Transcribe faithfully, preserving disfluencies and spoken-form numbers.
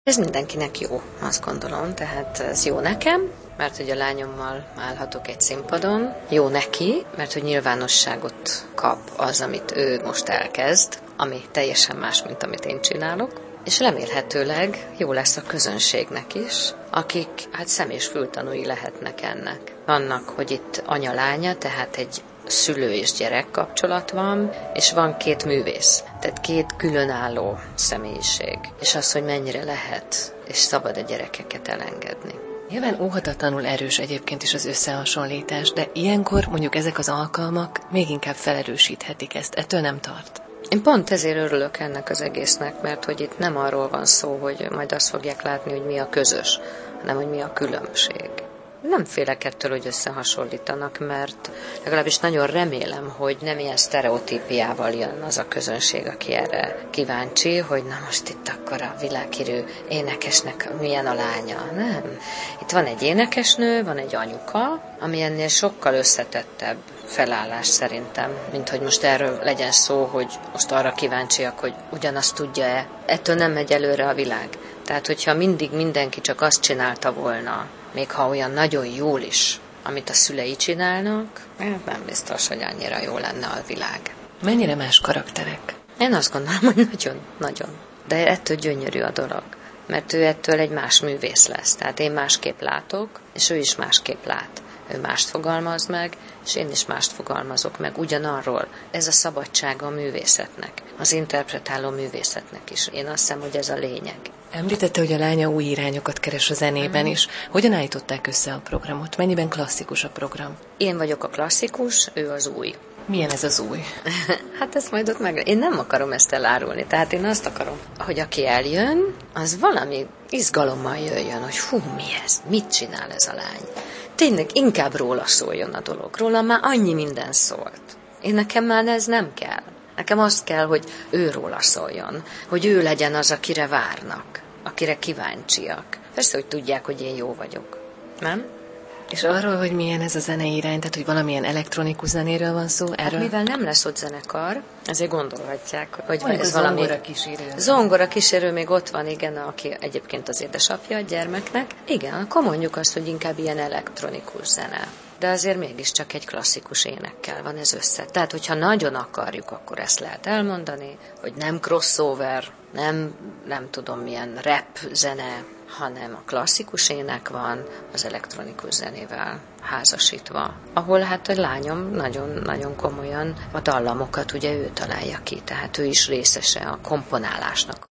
Ez mindenkinek jó, azt gondolom, tehát ez jó nekem, mert hogy a lányommal állhatok egy színpadon, jó neki, mert hogy nyilvánosságot kap az, amit ő most elkezd, ami teljesen más, mint amit én csinálok, és remélhetőleg jó lesz a közönségnek is, akik hát szem- és fültanúi lehetnek ennek. Annak, hogy itt anya-lánya, tehát egy szülő és gyerek kapcsolat van, és van két művész, tehát két különálló személyiség, és az, hogy mennyire lehet, és szabad a gyerekeket elengedni. Nyilván óhatatlanul erős egyébként is az összehasonlítás, de ilyenkor mondjuk ezek az alkalmak még inkább felerősíthetik ezt. Ettől nem tart. Én pont ezért örülök ennek az egésznek, mert hogy itt nem arról van szó, hogy majd azt fogják látni, hogy mi a közös, hanem hogy mi a különbség. Nem félek ettől, hogy összehasonlítanak, mert legalábbis nagyon remélem, hogy nem ilyen sztereotípiával jön az a közönség, aki erre kíváncsi, hogy na most itt akkor a világhírű énekesnek milyen a lánya. Nem. Itt van egy énekesnő, van egy anyuka, ami ennél sokkal összetettebb felállás szerintem, mint hogy most erről legyen szó, hogy most arra kíváncsiak, hogy ugyanazt tudja-e. Ettől nem megy előre a világ. Tehát, hogyha mindig mindenki csak azt csinálta volna, még ha olyan nagyon jól is, amit a szülei csinálnak, nem biztos, hogy annyira jó lenne a világ. Mennyire más karakterek? Én azt gondolom, hogy nagyon-nagyon. De ettől gyönyörű a dolog, mert ő ettől egy más művész lesz. Tehát én másképp látok, és ő is másképp lát. Ő mást fogalmaz meg, és én is mást fogalmazok meg ugyanarról. Ez a szabadsága a művészetnek, az interpretáló művészetnek is. Én azt hiszem, hogy ez a lényeg. Említette, hogy a lánya új irányokat keres a zenében is. Hogyan állították össze a programot? Mennyiben klasszikus a program? Én vagyok a klasszikus, ő az új. Milyen ez az új? Hát ezt majd ott meg... Én nem akarom ezt elárulni, tehát én azt akarom, hogy aki eljön, az valami izgalommal jöjjön, hogy hú, mi ez? Mit csinál ez a lány? Tényleg inkább róla szóljon a dolog. Róla már annyi minden szólt. Én nekem már ez nem kell. Nekem azt kell, hogy ő róla szóljon, hogy ő legyen az, akire várnak, akire kíváncsiak. Persze, hogy tudják, hogy én jó vagyok. Nem? És arról, hogy milyen ez a zenei irány, tehát hogy valamilyen elektronikus zenéről van szó? Erről? Hát mivel nem lesz ott zenekar, ezért gondolhatják, hogy Mondjuk ez valami... zongora kísérő. Zongora kísérő még ott van, igen, aki egyébként az édesapja a gyermeknek. Igen, akkor mondjuk azt, hogy inkább ilyen elektronikus zene. De azért mégiscsak egy klasszikus énekkel van ez össze. Tehát, hogyha nagyon akarjuk, akkor ezt lehet elmondani, hogy nem crossover, nem, nem tudom milyen rap zene, hanem a klasszikus ének van az elektronikus zenével házasítva. Ahol hát a lányom nagyon-nagyon komolyan a dallamokat ugye ő találja ki, tehát ő is részese a komponálásnak.